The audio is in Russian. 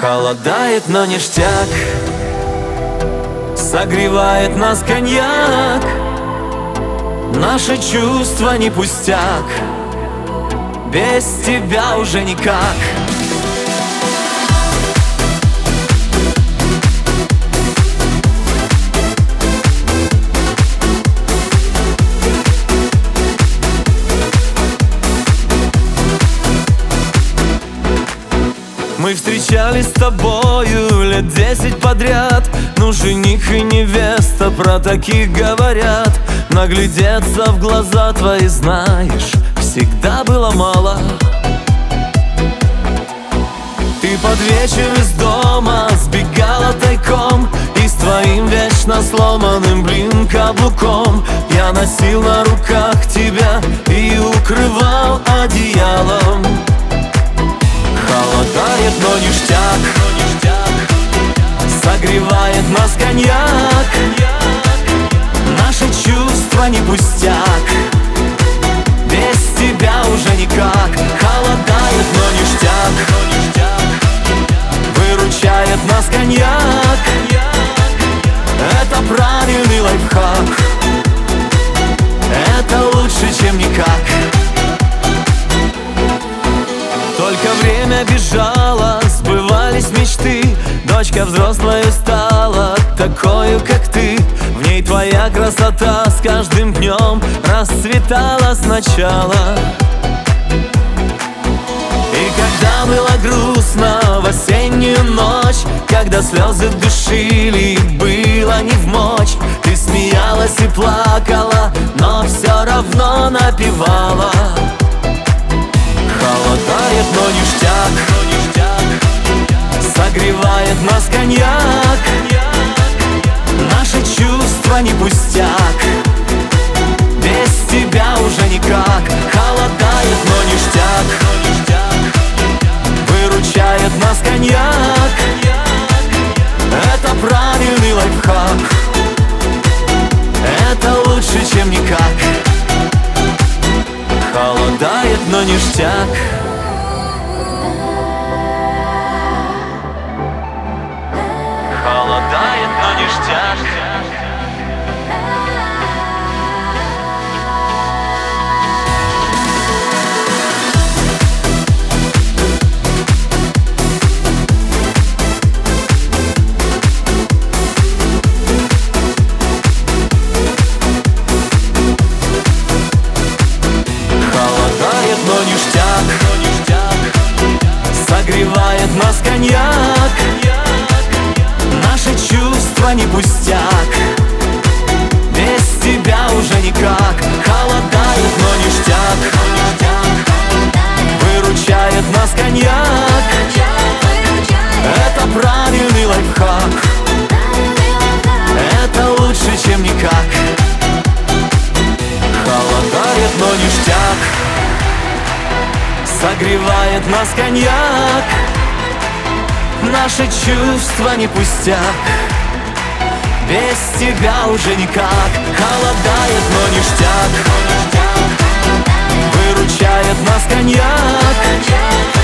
Холодает, но ништяк, согревает нас коньяк. Наши чувства не пустяк, без тебя уже никак. Мы встречались с тобою лет 10 подряд. Ну, жених и невеста, про таких говорят. Наглядеться в глаза твои, знаешь, всегда было мало. Ты под вечер из дома сбегала тайком, и с твоим вечно сломанным, блин, каблуком я носил на руках тебя и укрывал одеялом. Холодает, но ништяк, согревает нас коньяк. Наши чувства не пустяк, без тебя уже никак. Холодает, но ништяк, выручает нас коньяк. Это правильный лайфхак, это лучше, чем никак. Только время бежало, сбывались мечты. Дочка взрослая стала, такою, как ты. В ней твоя красота с каждым днем расцветала сначала. И когда было грустно в осеннюю ночь, когда слезы душили, было не вмочь, ты смеялась и плакала, но все равно напевала. Холодает, но ништяк, согревает нас коньяк. Наши чувства не пустяк, без тебя уже никак. Холодает, но ништяк, выручает нас коньяк. Это правильный лайфхак, это лучше, чем никак. Холодает, но ништяк. Холодает, но ништяк. Но ништяк, согревает нас коньяк. Наши чувства не пустяк, без тебя уже никак. Холодает, но ништяк, выручает нас коньяк. Это правильный лайфхак, это лучше, чем никак. Холодает, но ништяк, согревает нас коньяк. Наши чувства не пустяк, без тебя уже никак. Холодает, но ништяк, выручает нас коньяк.